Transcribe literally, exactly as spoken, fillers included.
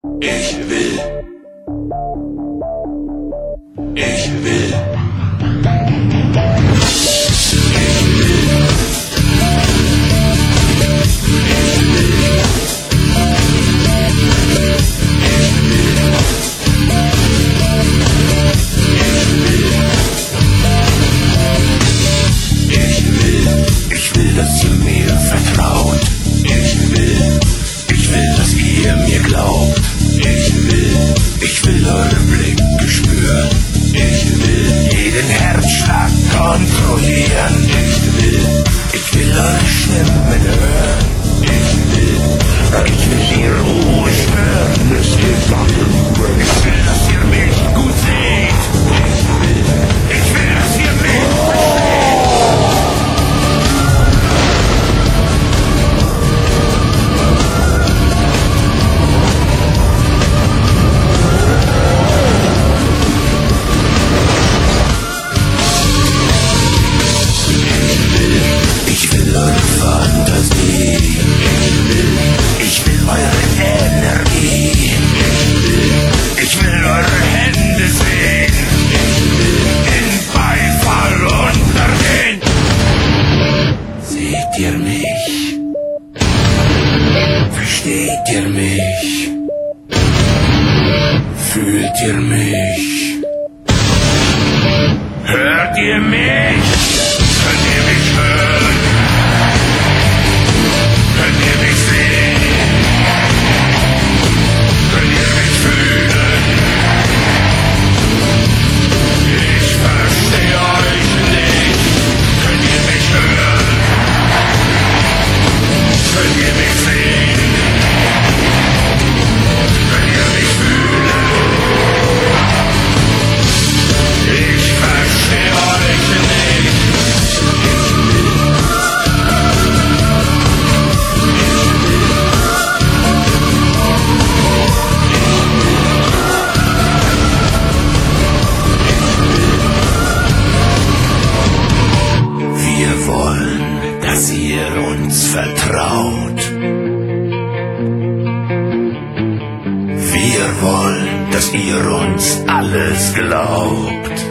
Ich will. Ich will. Ich will, dass ihr mir vertraut. Ich will, ich will, dass ihr mir glaubt. Ich will, ich will eure Blicke spüren. Ich will jeden Herzschlag kontrollieren. Ich will, ich will eure Stimmen hören. Ich will, ich will die Ruhe spüren. Es geht darum, ich will, dass ihr mich gut seht. Ich will, ich will, dass ihr mich versteht. Ich will eure Fantasie. Ich will, ich will eure Energie. Ich will, ich will eure Hände sehen. Ich will in Beifall untergehen. Seht ihr mich? Versteht ihr mich? Fühlt ihr mich? Hört ihr mich? Könnt ihr mich hören? Könnt ihr mich sehen? Könnt ihr mich fühlen? Ich verstehe euch nicht. Könnt ihr mich hören? Könnt ihr mich sehen? Könnt ihr mich fühlen? Ich verstehe euch nicht. Wir wollen, dass ihr uns vertraut. Wir wollen, dass ihr uns alles glaubt.